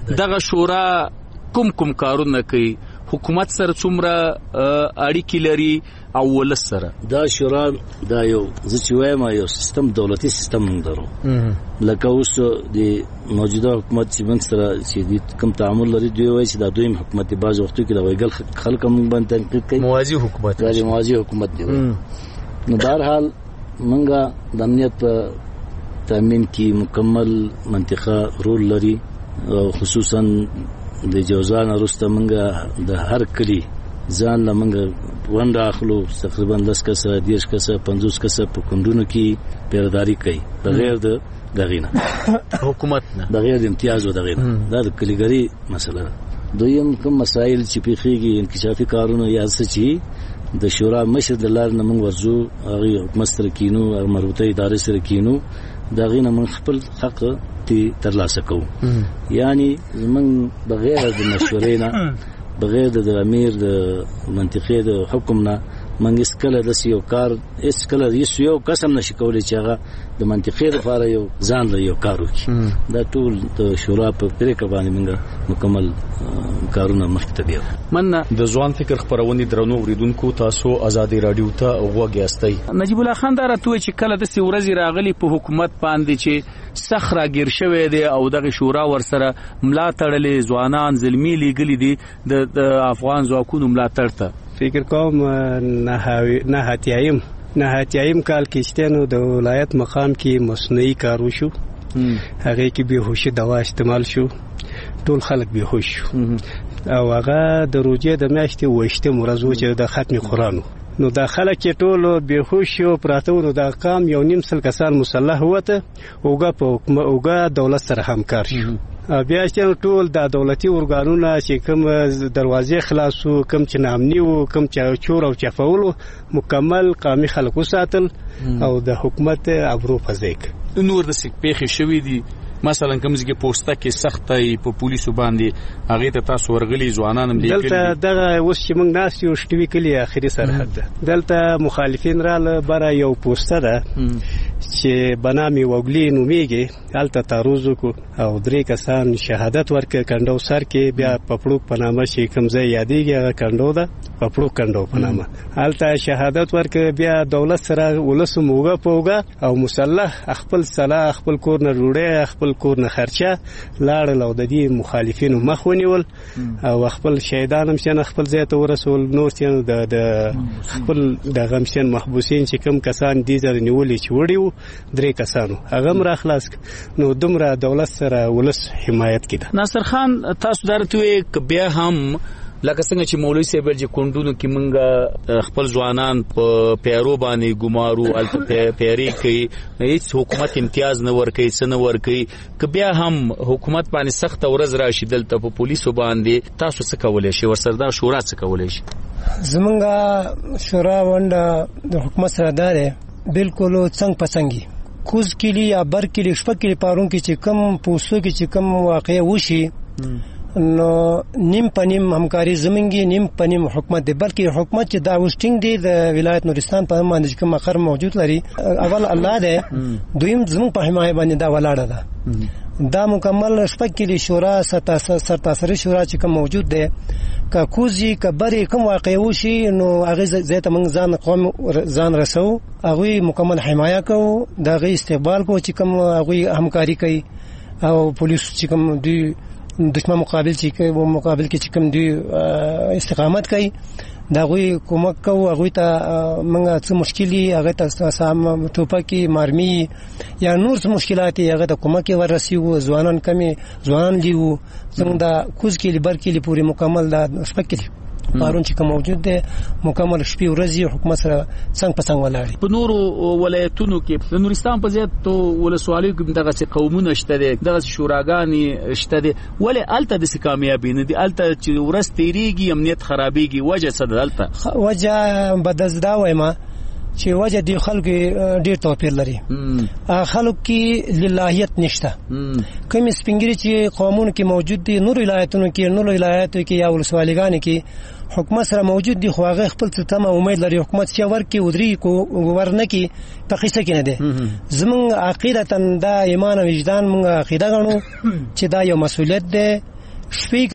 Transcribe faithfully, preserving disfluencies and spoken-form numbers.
دغه شورا کوم کوم کارونه کوي؟ حکومت سره څومره اړیکې لري او ولس سره؟ دا شورا دا یو زه چې وایم یو سیستم دولتي سیستم موږ درو لکه اوس د موجوده حکومت چې موږ سره چې کوم تعامل لري دوی وایي چې دا دویم حکومت دی. بعض وختو کې د وایګل خلک موږ باندې تنقید کوي موازی حکومت دا موازی حکومت دی. نو بهرحال موږ د امنیت په تامین کې مکمل منطقه رول لري او خصوصا د جوزان وروسته موږ د هر کلی ځان له موږ ونډه اخلو تقریبا لس کسه دیرش کسه پنځوس کسه په کندونو کې پیرداري کوي بغیر د دغینه حکومت نه بغیر د امتیاز او دغینه دا د کلیګری مسله ده. دویم کوم مسایل چې پیخيږي انکشافي کارونه یا څه چې د شورا مشر د لار نه موږ ورزو هغه حکومت سره کینو او مربوطه ادارې سره کینو دغینه موږ خپل حق ترلاسه کوو. یعنی موږ بغیر د مشورې نه بغیر د امیر د منطقې د حکم نه موږ اسکله د یو کار اسکله یو قسم نشي کولای چې هغه د منطقې لپاره یو ځان له یو کار وکړي. دا ټول د شورا په طریقه باندې موږ مکمل کارونه مخکې ته بیاو. مننه. د ځوان فکر خبرونې درنو اوریدونکو تاسو ازادي رادیو ته غوږ یاستئ. نجیب الله خان دا راته چې کله د سی ورځې راغلي په حکومت باندې چې صخره گیر شوی دی او دغه شورا ورسره ملا تړلې ځوانان زلمی لګلې دي د افغان ځواکونو ملا تړته. فکر کوم نه هاتیایم نه هاتیایم کال کې شتنو د ولایت مقام کې مصنوعي کار وشو هغه کې به هوشي دوا استعمال شو ټول خلک به هوش شو او هغه د روجه د میاشتې وشته مرزو چې د ختم قرآن نو د خلک ټول به هوش او پراتو نو د قام یو نیم سل کسان مسلح وته اوګه په اوګه دولت سره همکار شو. بیا چې ټول د دولتي ورګانونو چې کوم دروازې خلاصو کوم چې نامني وو کوم چې چور او چفولو مکمل قومي خلکو ساتل او د حکومت ابرو فزیک نور د سک پیخي شوې دي مثلا کوم ځکه پوسټه کې سختي په پولیسو باندې هغه ته تاسو ورغلي ځوانان هم لیکلي دلته دغه اوس چې موږ ناس یو شټوي کلی اخري سرحد ده دلته مخالفین رااله برا یو پوسټه ده چې بنامي وګلی نوميږي هلته تعرض کو او درې کسان شهادت ورکړ کندو سر کې بیا پپړو پنامه شي کوم ځای یادېږي هغه کندو ده پپړو کندو پنامه هلته شهادت ورکړ بیا دولت سره ولسو موګه پوګه او مسلح خپل صلاح خپل کور نه روړې خپل کور نه خرچه لاړ لو د دې مخالفینو مخ ونیول او خپل شهیدان هم څنګه خپل ځای ته ورسول نور څنګه د خپل د غمشن محبوسین چې کوم کسان دي ځر نیولې چې وړیو درې کسانو هغه مر اخلاص نو دومره دولت سره ولس حمایت کړه. ناصر خان تاسو درته بیا هم لکه څنګه چې مولوی صاحب چې کندونو کې مونږ خپل ځوانان په پیرو باندې ګمارو الته پیری کوي هیڅ حکومت امتیاز نه ورکوي څه نه ورکوي که بیا هم حکومت باندې سخت ورځ راشي دلته په پولیسو باندې تاسو څه کولای شي ورسره دا شورا څه کولای شي؟ زمونږه شورا ونده د حکومت سره داره بالکل څنګه پڅنګي کوز کلی یا بر کلی شپه کلی پارون کې چې کم پوسو کې چې کم واقع وشي نو نیم پنیم همکاري زمونږی نیم پنیم حکومت دی بلکې حکومت چې دا وسټینګ دی د ولایت نورستان په باندې کوم مقر موجود لري اول الله دی دویم زموږ په حمایت باندې دا ولاړه ده دا مکمل شپږ شورا سرتاسري شورا چې کوم موجود دی کا کوزي کبري کوم واقع وشي نو هغه زیاته موږ ځان قوم ځان رسو هغه مکمل حمایت کوو دا غي استقبال کو چې کوم هغه همکاري کوي او پولیس چې کوم دی دشمن مقابل چې کوي و مقابل کې چې کوم دی استقامت کوي دا غوي کومک کوو هغه ته موږ څه مشکلي هغه ته سم ټوپکي مرمي یا نور څه مشکلات هغه ته کومک ورسیو ځوانان کمی ځوانان دیو څنګه دا کوز کې لبر کې پوری مکمل دا شپکلی پارون چې کوم موجود دی مکمل شپې ورځي حکومت سره څنګه پسنګ ولاړي په نورو ولایتونو کې د نورستان په ځای ته ولسوالۍ کې دغه قومونه شته دي دغه شوراګانې شته دي ولې الته د کامیابی نه دي الته چې ورځ تیریږي امنیت خرابېږي وجه څه ده الته وجه بدزدا وایما چې وجه دی خلک ډیر توپیر لري خلک کې للهیت نشته کوم سپینګری چې قومونو کې موجود دي نور ولایتونو کې نور ولایتونو کې یا ولسوالیګان کې حکومت سره موجود دي خو هغه خپل څه امید لري حکومت چې ورکی ودري کو ورنه کې په قصه کې نه دي زمون عقیدتن دا ایمان او وجدان مونږ عقیده غنو چې دا یو مسؤلیت ده شپې